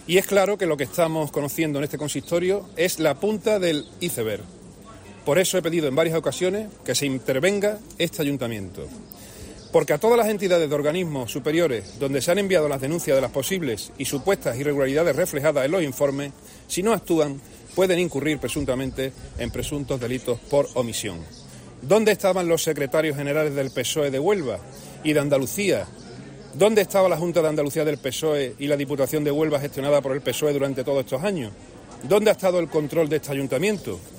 Y es claro que lo que estamos conociendo en este consistorio es la punta del iceberg. Por eso he pedido en varias ocasiones que se intervenga este ayuntamiento. Porque a todas las entidades de organismos superiores donde se han enviado las denuncias de las posibles y supuestas irregularidades reflejadas en los informes, si no actúan, pueden incurrir presuntamente en presuntos delitos por omisión. ¿Dónde estaban los secretarios generales del PSOE de Huelva y de Andalucía? ¿Dónde estaba la Junta de Andalucía del PSOE y la Diputación de Huelva gestionada por el PSOE durante todos estos años? ¿Dónde ha estado el control de este ayuntamiento?